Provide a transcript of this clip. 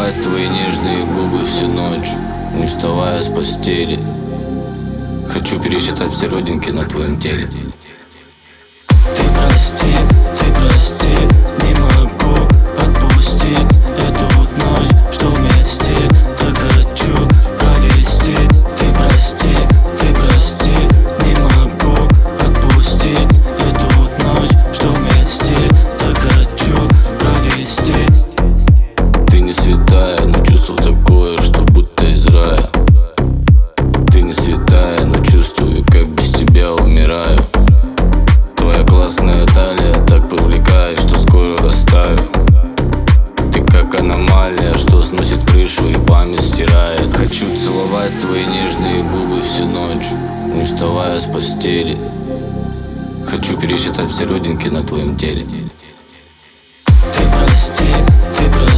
целовать твои нежные губы всю ночь, не вставая с постели. Хочу пересчитать все родинки на твоем теле. Ты прости, не могу отпустить эту ночь, что вместе так хочу провести. Ты прости, не могу отпустить эту ночь, что вместе так хочу провести. Ты не святая, но чувство такое, что будто из рая. Ты не святая, но чувствую, как без тебя умираю. Твоя классная талия так привлекает, что скоро растаю. Ты как аномалия, что сносит крышу и память стирает. Хочу целовать твои нежные губы всю ночь, не вставая с постели. Хочу пересчитать все родинки на твоем теле. Ты прости,